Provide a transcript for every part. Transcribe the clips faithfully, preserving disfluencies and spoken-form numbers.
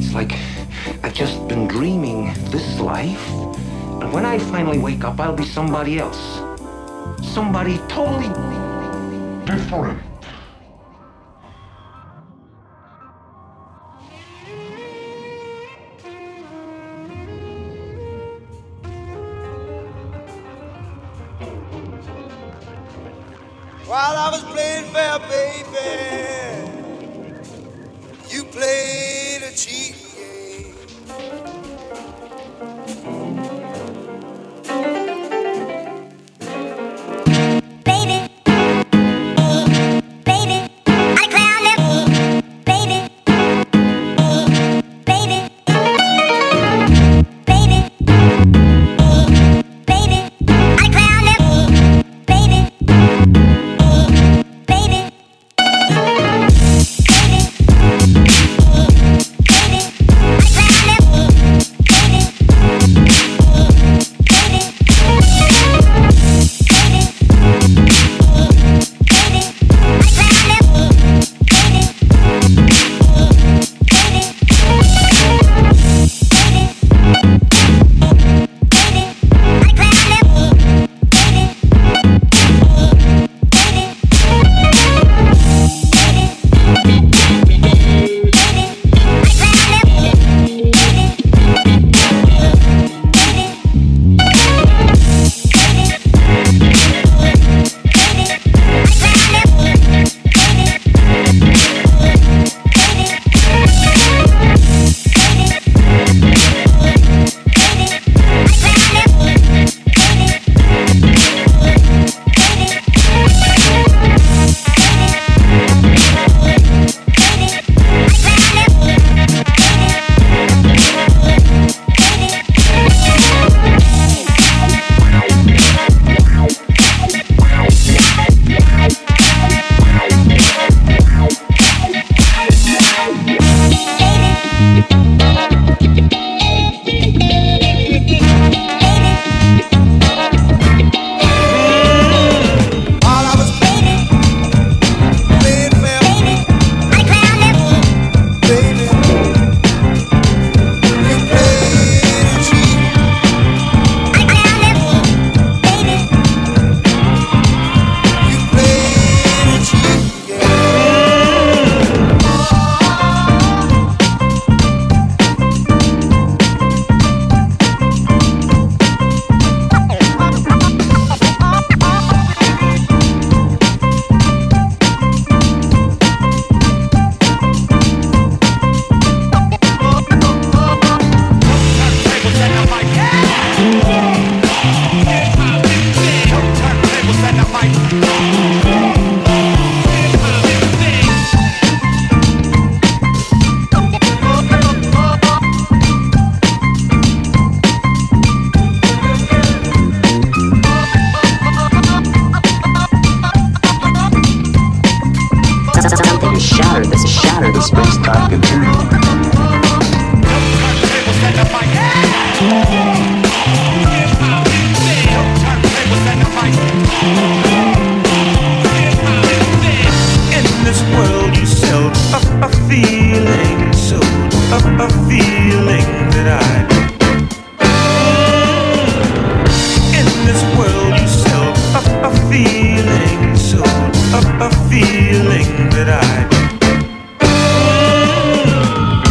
It's like I've just been dreaming this life, and when I finally wake up, I'll be somebody else. Somebody totally different. While I was playing fair, baby, you played a cheat game. Baby, baby, I clown them. Baby, baby, baby, baby, I clown them. Baby. Baby, feeling that I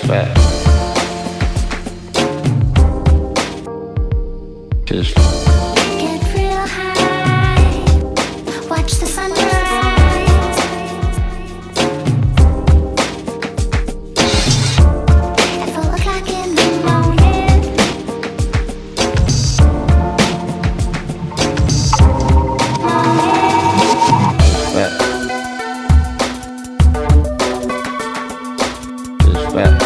wet. Just Get real high, watch the sunrise. At four o'clock in the morning, wet. Just wet.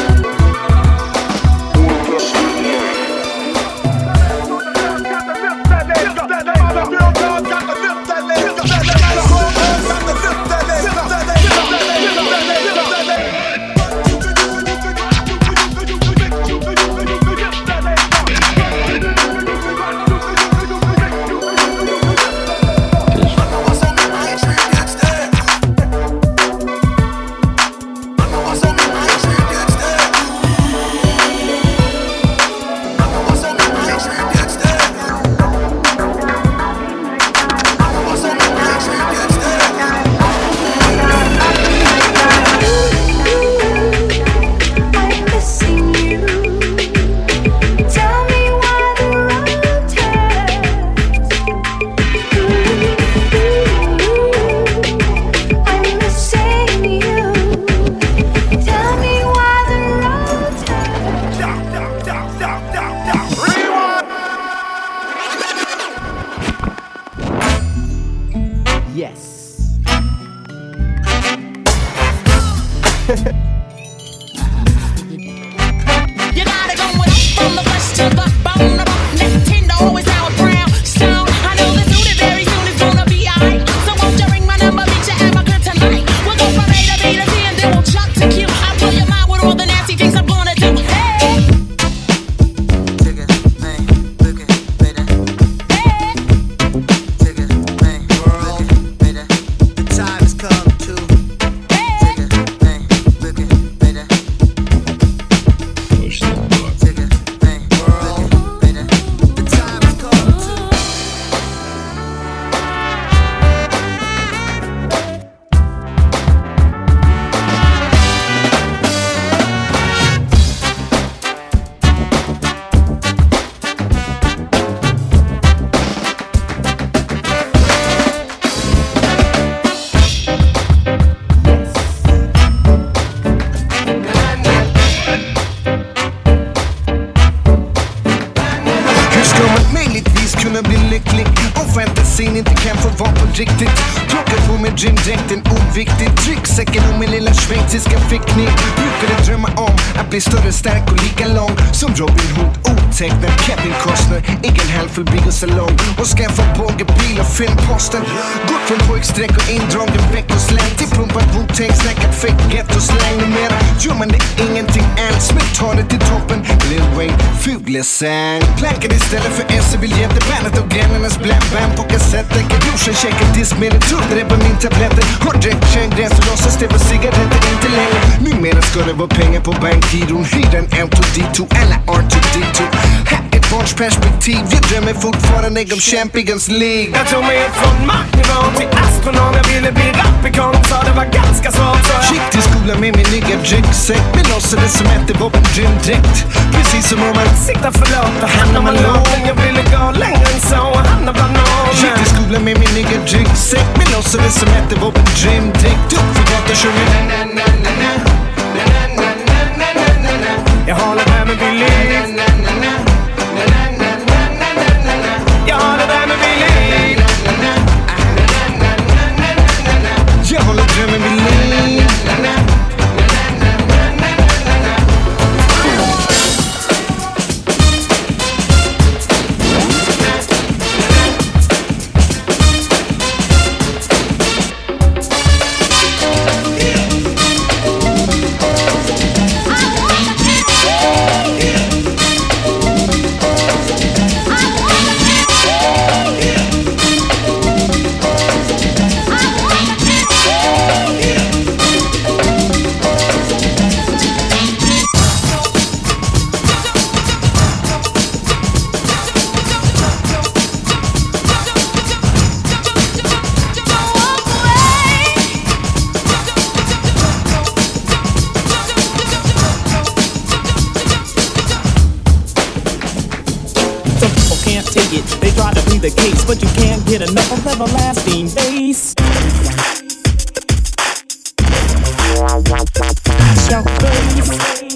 I'm missing you. Tell me why the road turns. I'm missing you. Tell me why the road turns. Yes. You got it going from the flesh to the bone. Neck tender, always now a brown stone. I know this dude very soon is gonna be alright. So won't you ring my number, meet you at my crib tonight? We'll go from A to B to C and then we'll chuck to Q. I'll blow your mind with all the nasty things I'm gonna do. Hey, Take it, man, look it, baby. hey. Take it, man, look it, baby. The time has come to take it, man, look it, baby. Take it, man, look it, baby. The time has come to. Hur ska man möjligtvis kunna bli lycklig om fantasin inte kan få vara på riktigt? Plocka på mig gymdräkten, oviktigt. Trycksäcken och min lilla schweiziska fickning. Brukade drömma om att bli större, stark och lika lång som Robin Hood, otecknad Kevin Costner. Egen halvfull biosalong och skaffa bågebil och filmposten. Gått från pojksträck och indragen veckosläng till pumpat Wu-Tang, snackat fake ghetto-slang. Numera gör man det ingenting alls, men tar det till toppen. Lil Wayne, fulesang. Plankade istället för S E-biljetter, bandet och grannarnas bland på kassetter. Brorsan checkar disk med en tuddare på min tabletter. Har dräckt kärngräns och låtsas det var cigaretter, inte längre. Numera ska det vara pengar på bankgiron. Hyra en M två D två eller R två D två. Här är ett barns perspektiv. Jag drömmer fortfarande om Champions League. Jag tog mig från marknivå till astronom. Jag ville bli rapikon, sa det var ganska svårt. Så jag Gick till skolan med min nya ryggsäck, men låtsades som att det var en gymdräkt. Precis som om man siktar för långt och hamnar man lågt. Men jag ville gå längre än så och hamna bland gick normen. till skolan med min nya ryggsäck, men låtsades som att det var en gymdräkt. Upp för gatan sjunger na na na na na na na na na na na na. Jag håller där med Billy. Jag håller där med Billy. Jag håller drömmen vid liv. can't take it. They try to plead the case, but you can't get enough of everlasting bass. Your bass.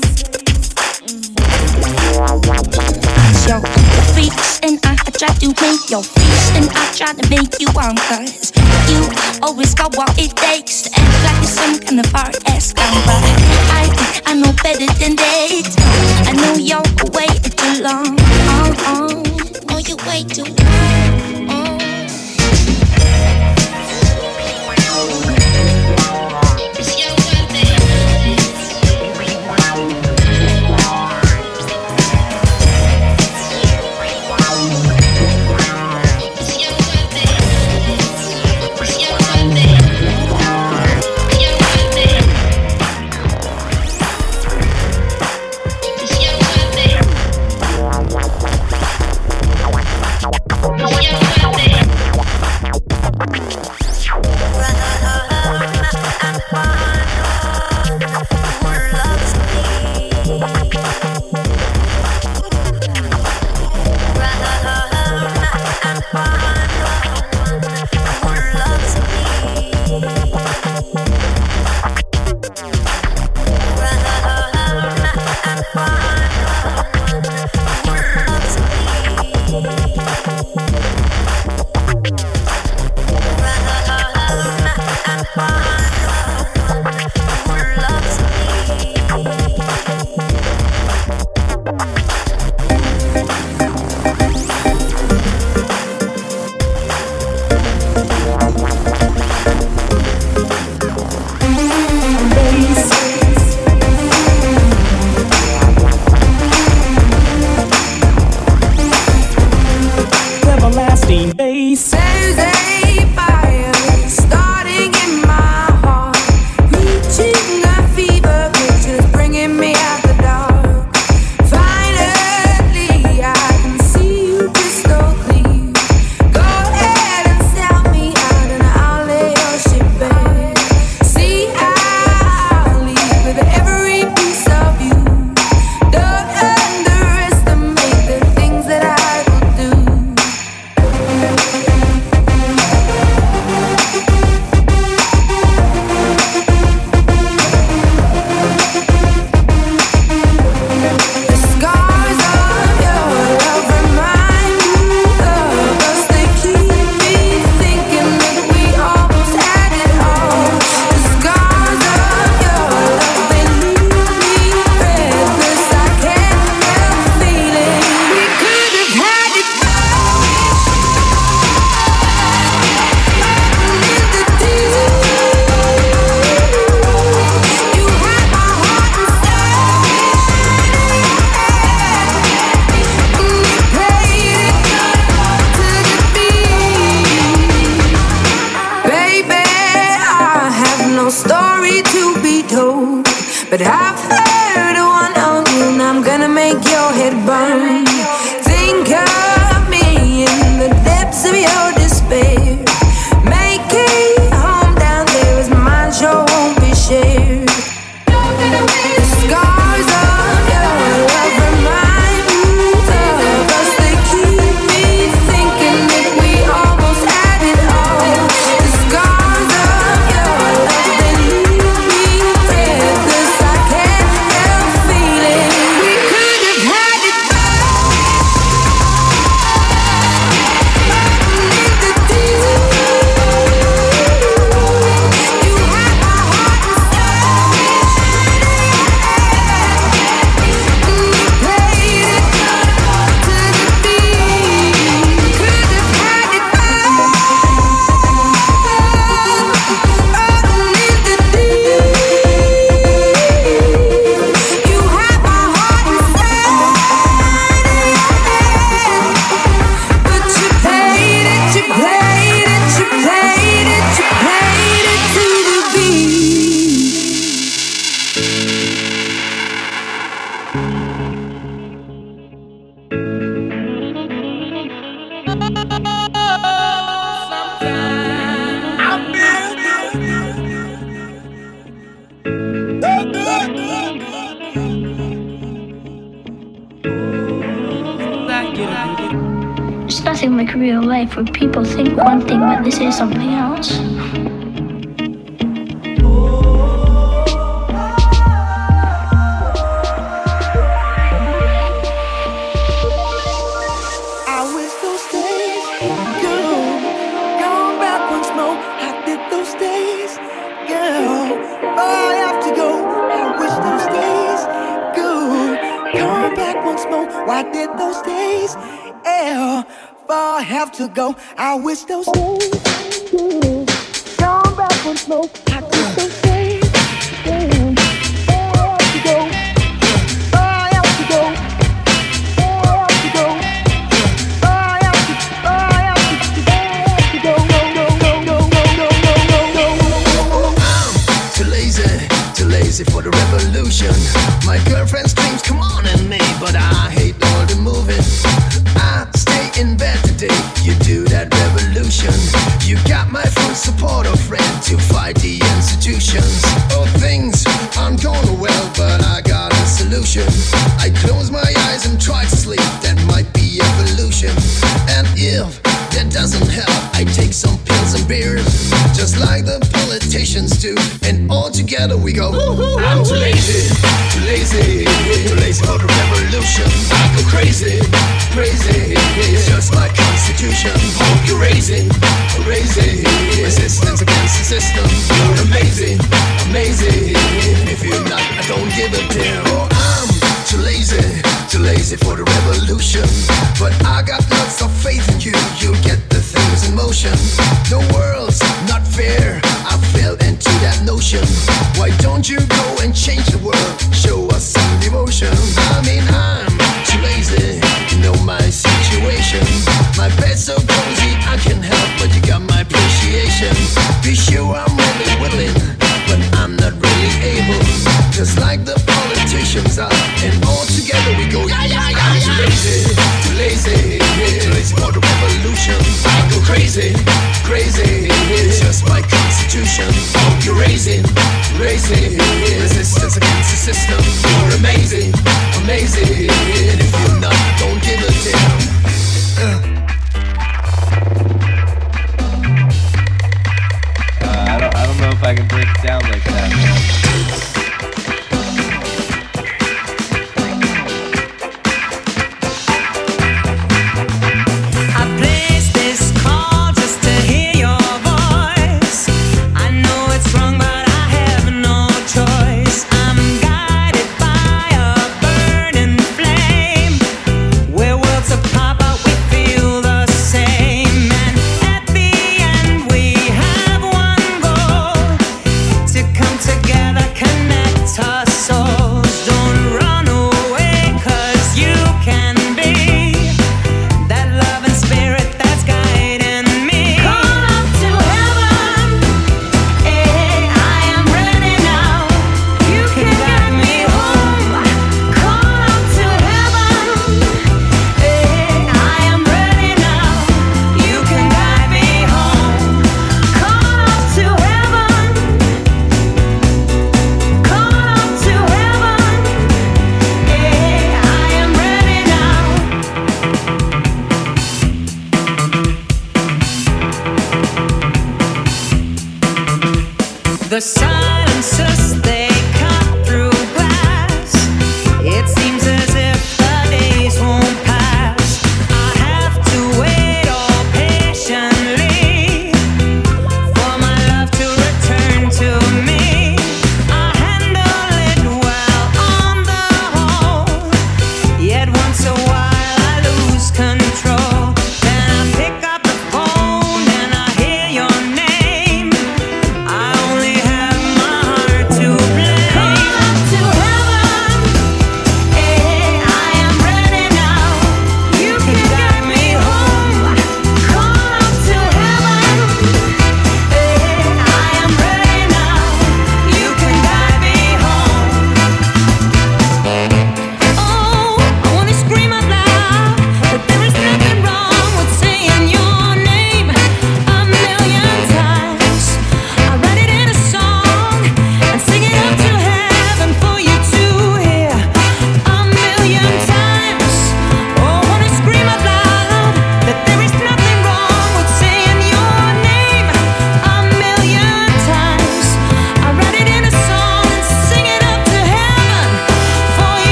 Your face and I, I try to make your face and I try to make you on, cause you always got what it takes to act like you're some kind of hard ass clown. But I, I know better than that. I know you're way too long. Oh, oh, know you're way too long. Oh. But I've heard one on you, and I'm gonna make your head burn. Think of me in the depths of your despair. Make it home down there as mine sure won't be shared. The scars of your love remind me of us. They keep me thinking that we almost had it all. The scars of your love, they leave me breathless. I can't help feeling we could have had it all. There's nothing like real life where people think one thing but they say something else. Why did those days ever have to go? I wish those days come back once more. I wish those days ever have to go. I have to go. I have to go. I have to. I have to. I have to go. Go go go go go go go go. I'm too lazy, too lazy for the revolution. My girlfriend's dreams come on in me, but I hate all the moving. I stay in bed today, you do that revolution. You got my full support, a friend, to fight the institutions. Oh, things aren't going well, but I got a solution. I close my eyes and try to sleep, that might be evolution. And if that doesn't help, I take some pills and beers, just like the politicians do, and all together we go. I'm too lazy, too lazy, too lazy for the revolution. I go crazy, crazy, it's just my constitution. Oh, you're raising, raising, resistance against the system. You're amazing, amazing, if you're not, I don't give a damn. Oh, I'm too lazy, too lazy for the revolution, but I got lots of faith in you, you'll get the things in motion. The world's not fair, I fell into that notion. Why don't you go and change the world, show us some devotion? I mean, I'm too lazy, you know my situation. My bed's so cozy, I can help, but you got my appreciation. Be sure I'm really willing, but I'm not really able, just like the politicians are, and all together we go. Yeah, yeah, yeah, I'm too lazy, too lazy, too lazy for the revolution. I go crazy, crazy, it's just my constitution. Oh, you're raising, raising, resistance against the system. You're amazing, amazing, and if you're not, don't give a damn. Uh. Uh, I don't, I don't know if I can break it down like that. The silencers, they cut through glass. It seems as if the days won't pass. I have to wait all patiently for my love to return to me. I handle it well on the whole, yet once a while I lose control. Then I pick up the phone and I hear your name. I only have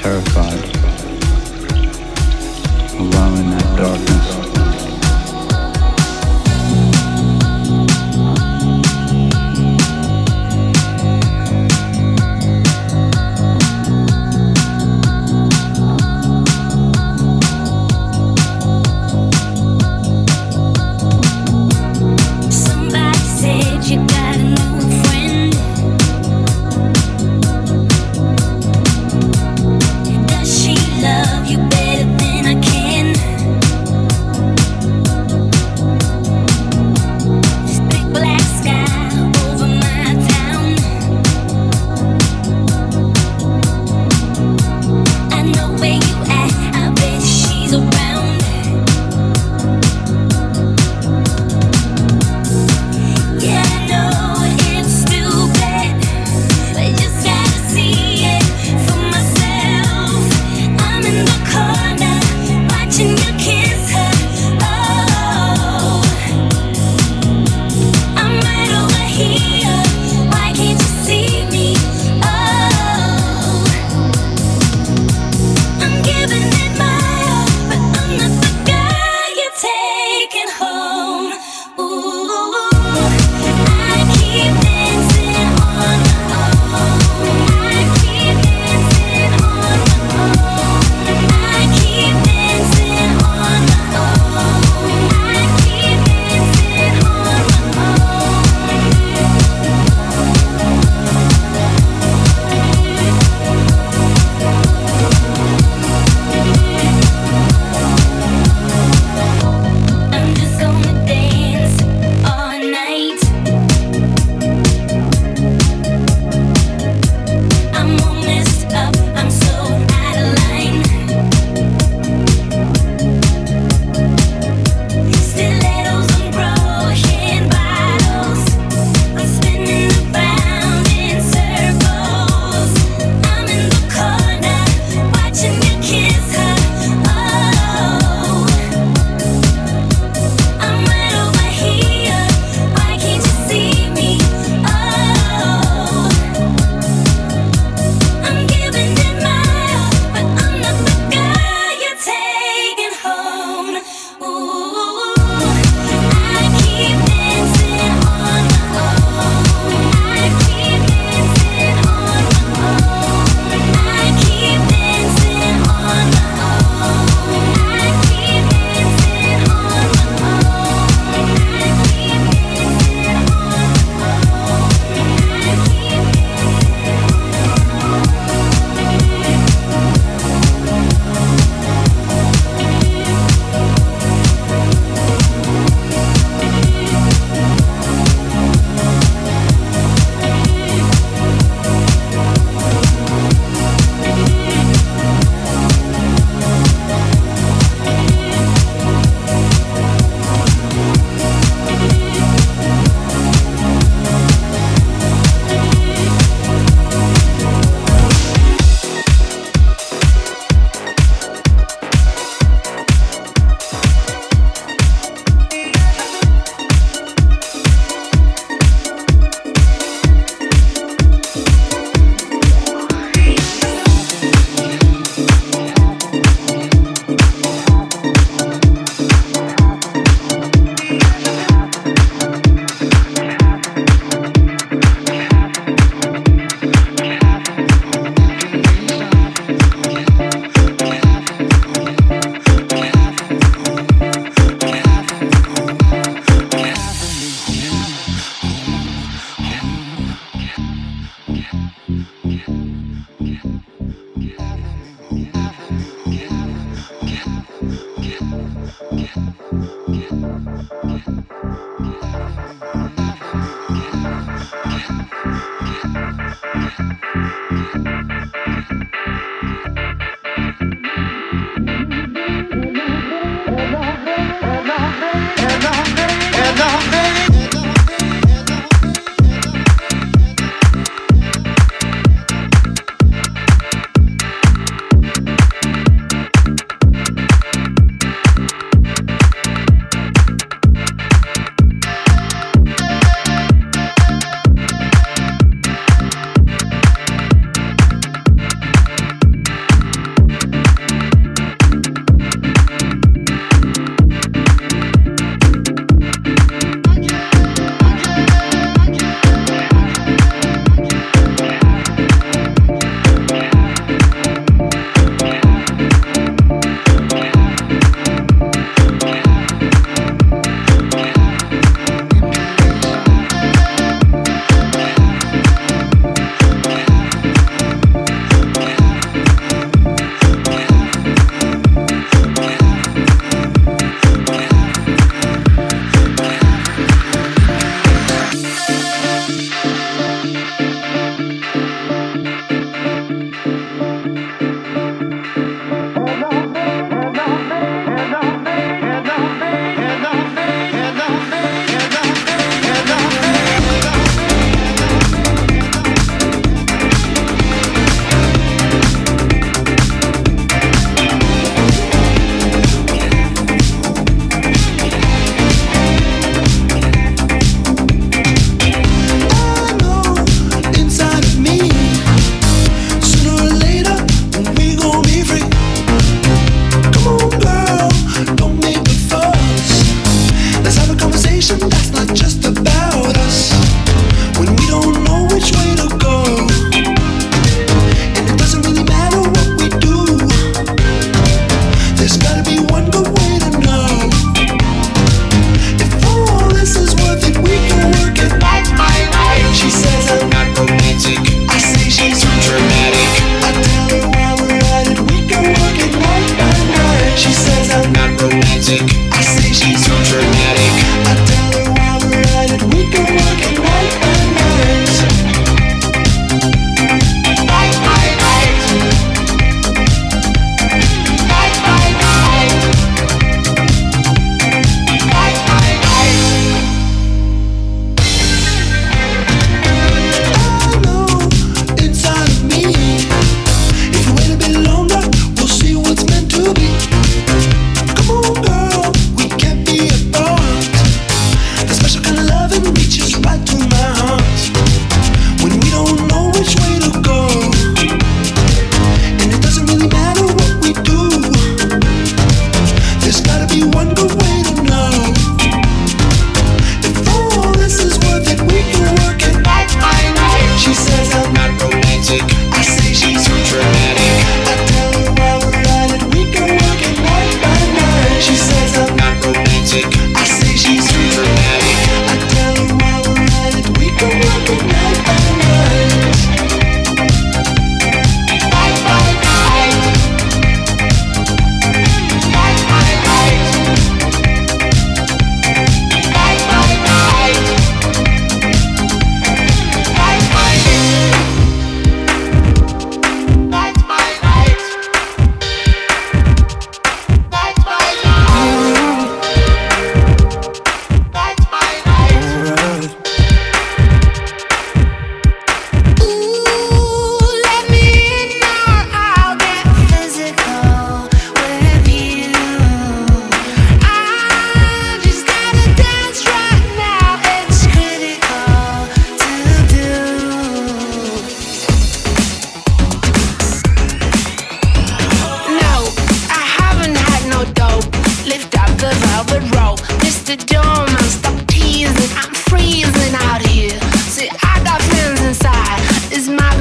terrified, alone in that darkness. Does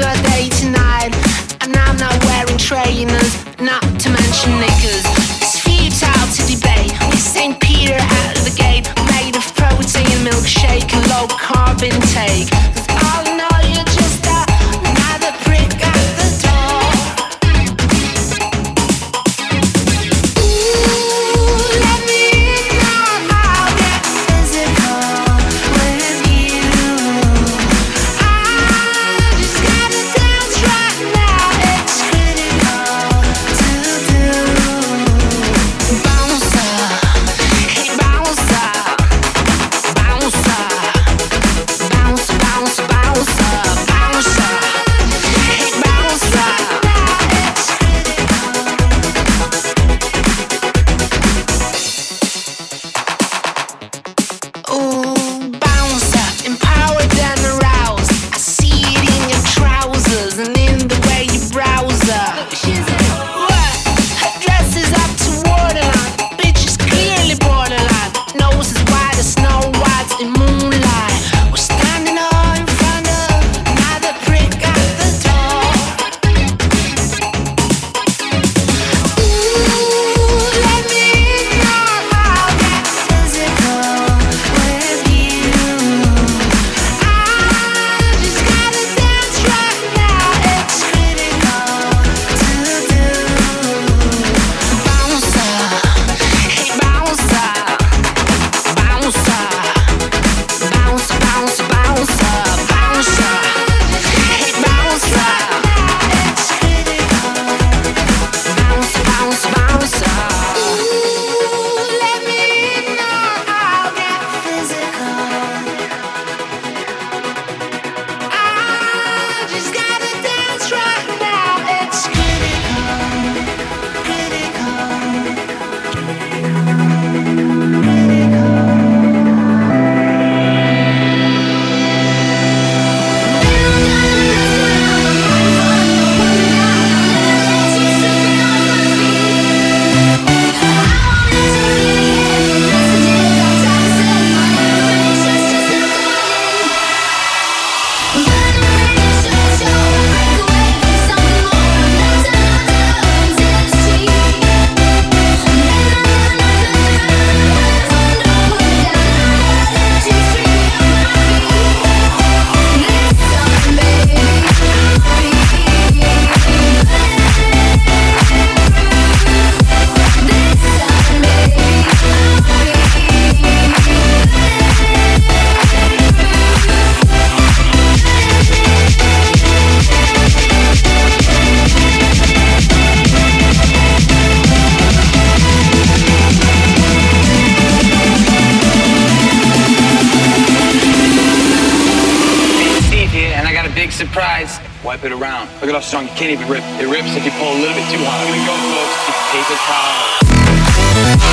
another day tonight, and I'm not wearing trainers, not to mention knickers. It's futile to debate. With Saint Peter out of the gate, made of protein milkshake and low carb intake. 'Cause all in all, you're just a, another prick at the door. Ooh, let me in now, I'll get physical with you. I just gotta dance right now, it's critical to do. Bounce up, hey bounce up, bounce up, bounce, bounce, bounce up, bounce up, hey bounce up. Ooh, bounce up, empowered and aroused. I see it in your trousers and in the way you browse up. What? Her dress is up to waterline. Bitch is clearly borderline. Nose is white as Snow White in moonlight. We're standing all in front of another prick at the door. Ooh, let me in now, I'll get physical with you. I just gotta dance right now, it's critical to do. Bounce up, hey bounce up, bounce up, bounce, bounce, bounce up, bounce up, hey bounce up, it's critical. Bounce, bounce, bounce up. Ooh, let me in now, I'll get physical. I just gotta dance right now, it's critical, Steve here, and I got a big surprise. Wipe it around. Look at how strong. You can't even rip. It rips if you pull a little bit too hard. Here we go, folks. Paper towel.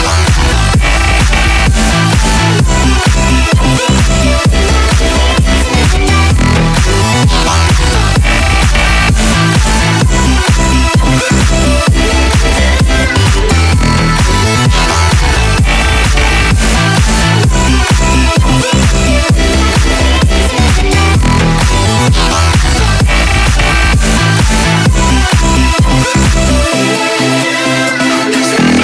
There's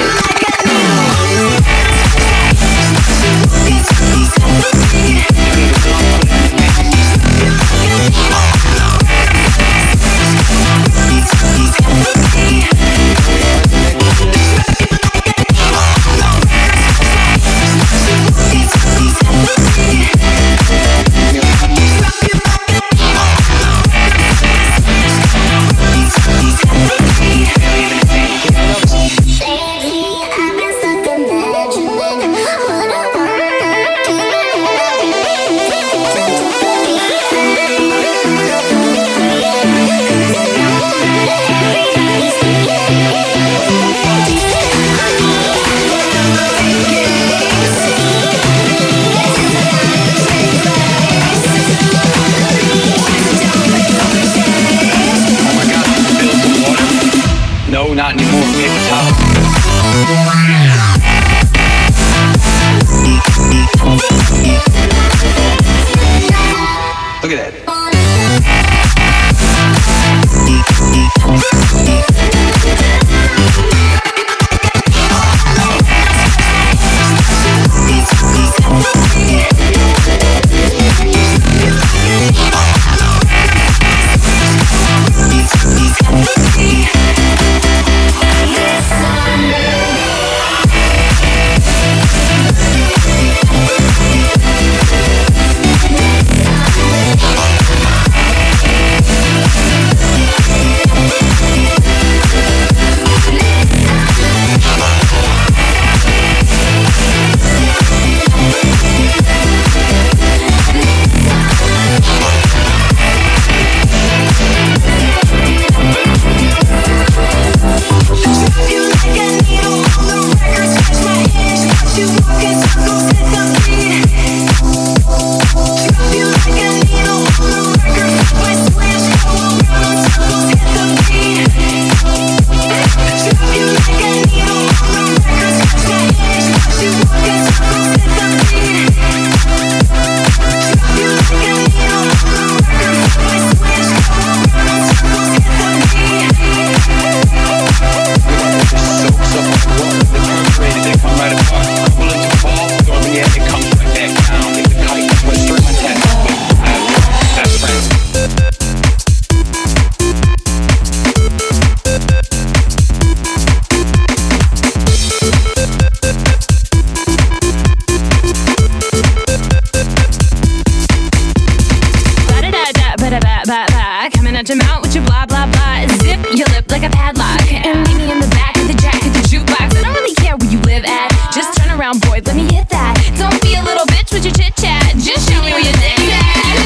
Coming at your mouth with your blah blah blah. Zip your lip like a padlock. And meet me in the back of the jack of the jukebox. I don't really care where you live at. Just turn around, boy, let me hit that. Don't be a little bitch with your chit chat. Just show me where your dick's at.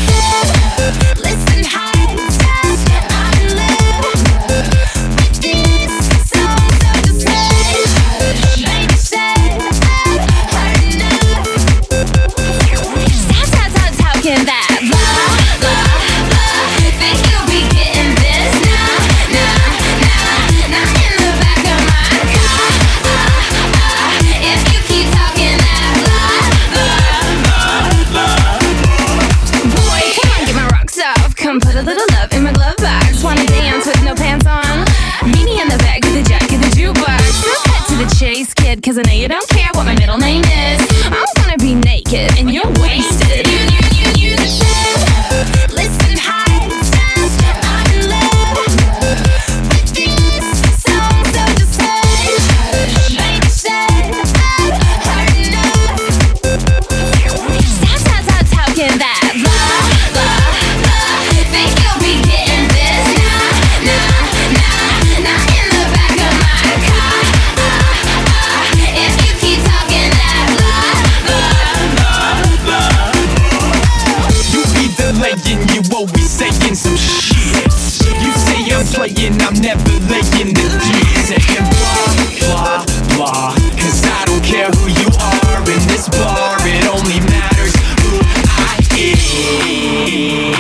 Listen high, fast, I'm in love with this song, so just hush. Baby said I've heard enough. Stop, stop, stop talking that blah blah. Think you'll be getting this? Nah, nah, nah, nah, in the back of my car. Uh, uh, if you keep talking that blah, blah, blah. Boy, come on, get my rocks off. Come put a little love in my glove box. Wanna dance with no pants on? Meet me in the back of the jack of the jukebox. Let's cut to the chase, kid, cause I know you don't care what my middle name is. I'm gonna be naked and you're wasted. You, you, you, you, the show. Listen high. Some shit. You say I'm playing, I'm never laying the deal. Saying blah, blah, blah. Cause I don't care who you are in this bar. It only matters who I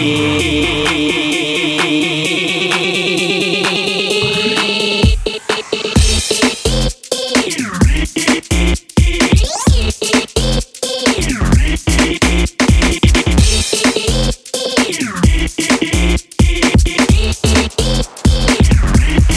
am.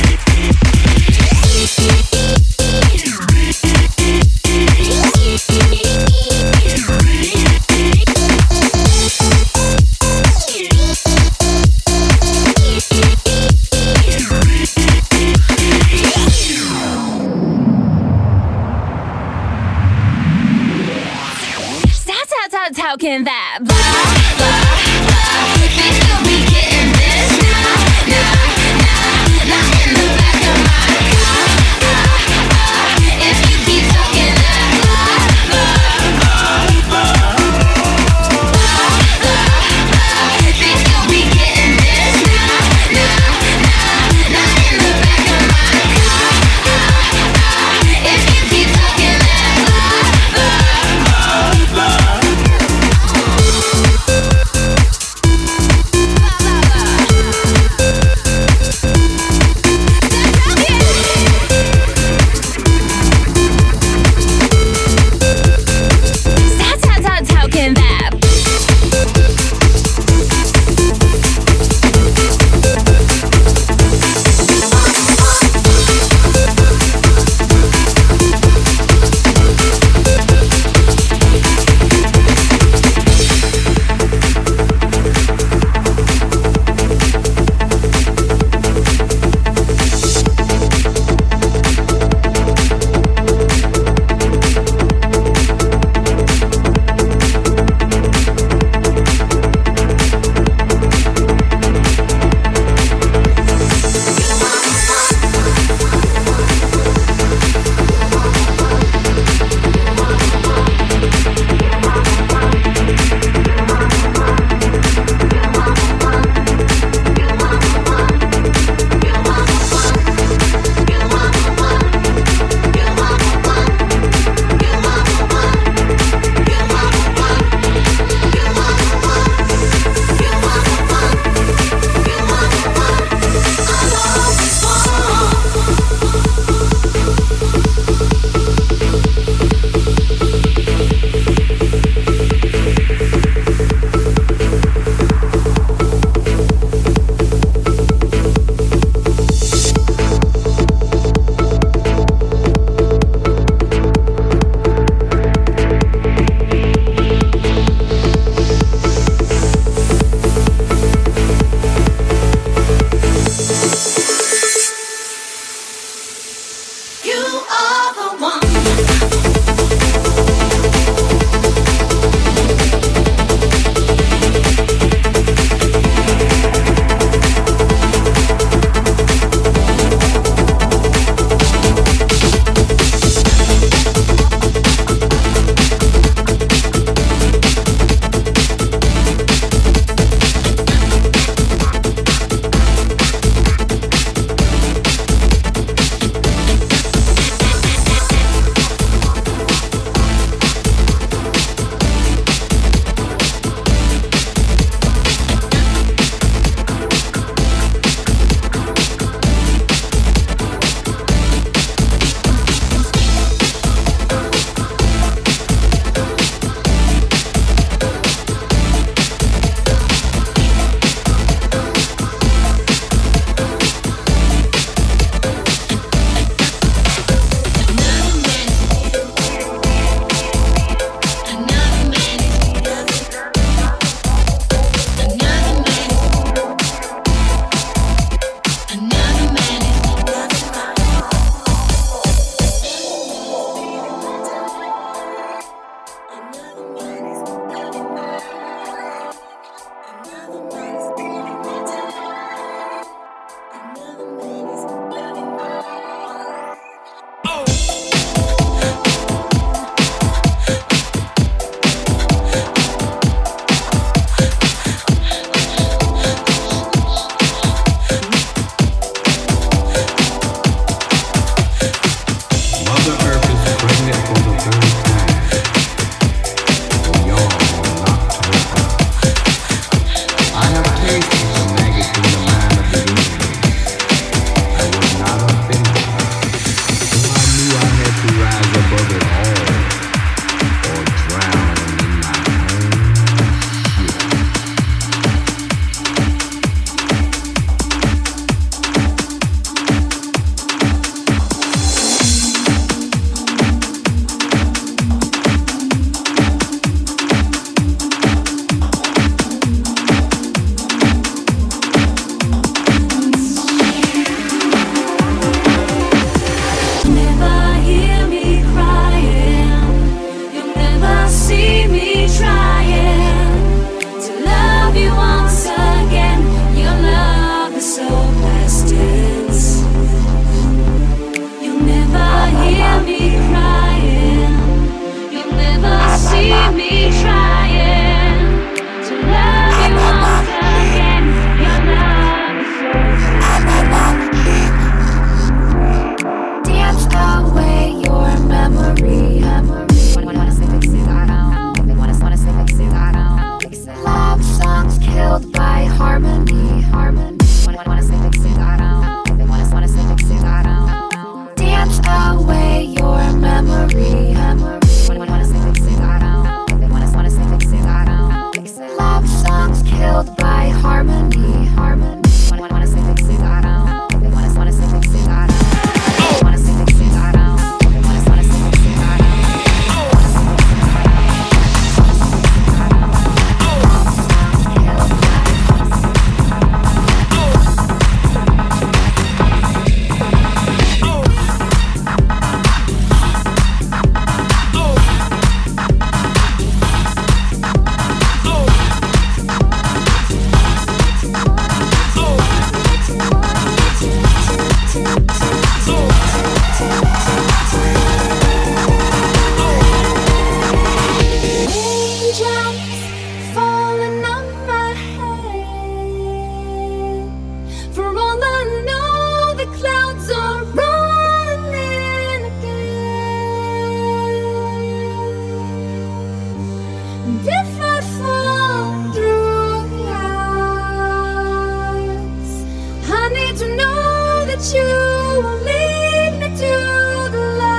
you will lead me to the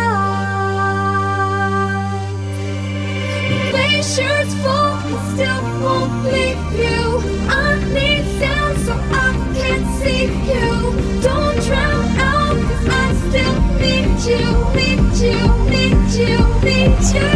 light. Glaciers fall, but still won't leave you. I need sound so I can see you. Don't drown out, 'cause I still need you, need you, need you, need you.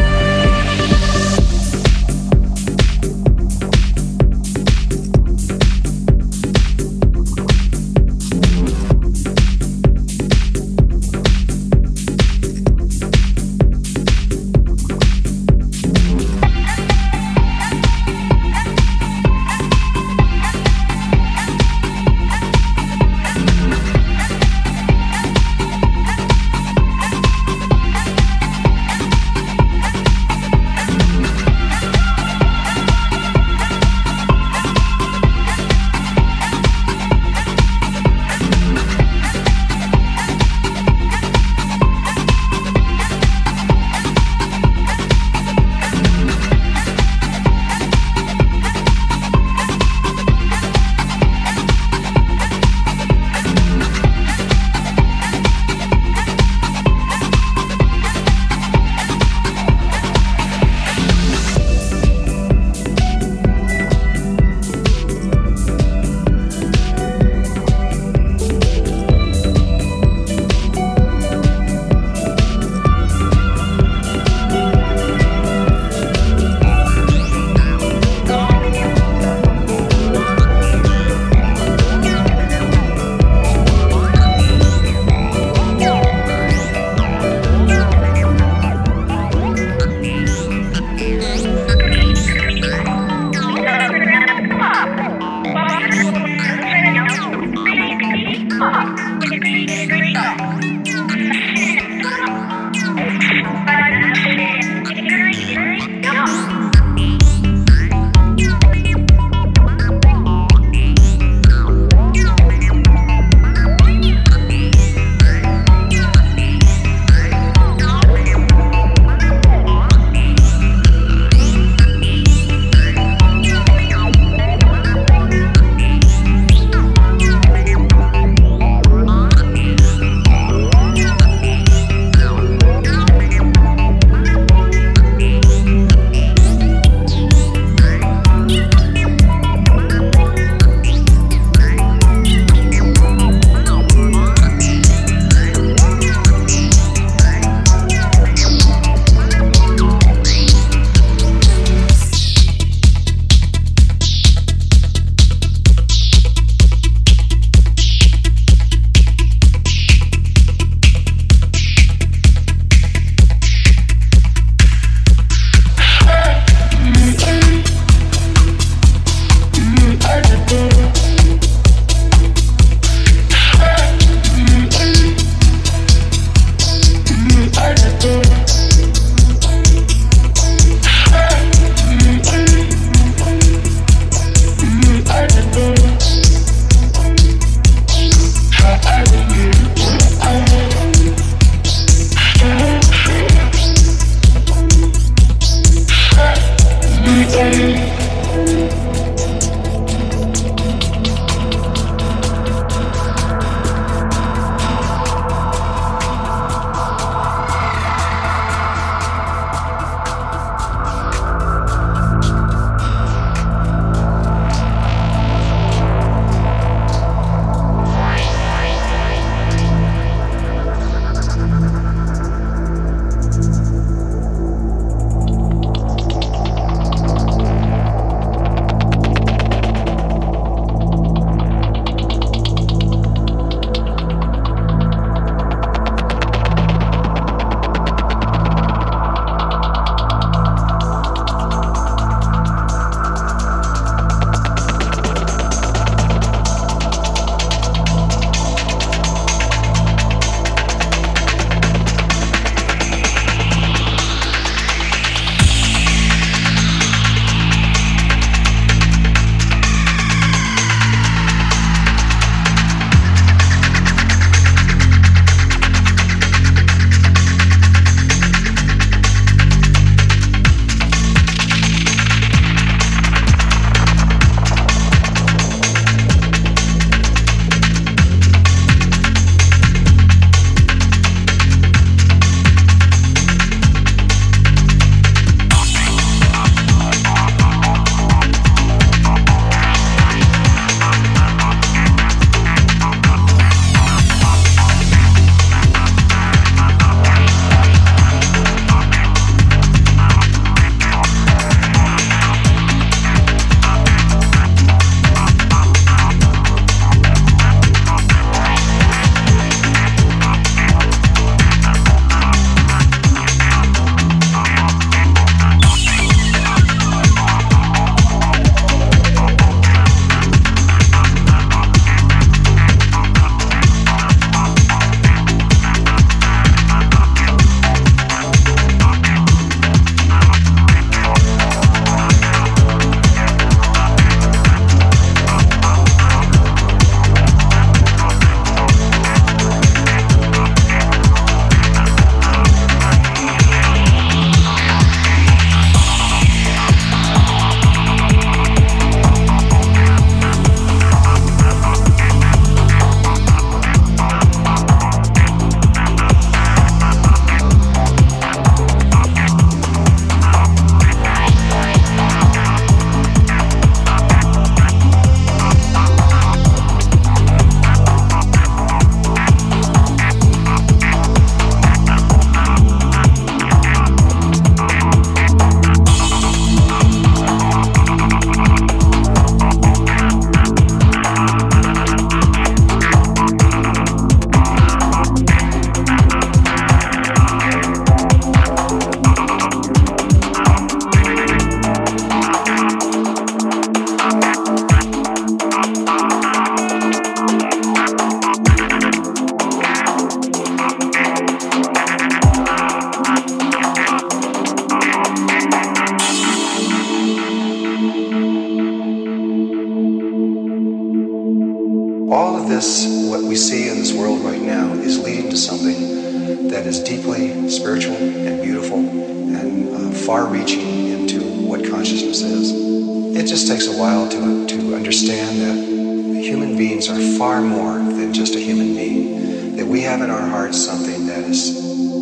All of this, what we see in this world right now, is leading to something that is deeply spiritual and beautiful and uh, far-reaching into what consciousness is. It just takes a while to, to understand that human beings are far more than just a human being, that we have in our hearts something that is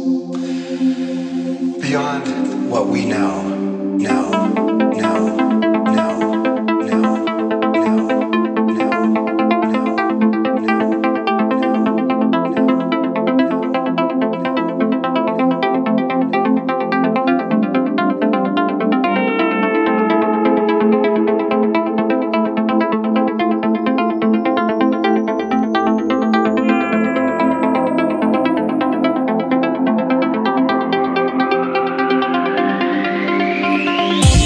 beyond what we know, know, know, know, know, Thank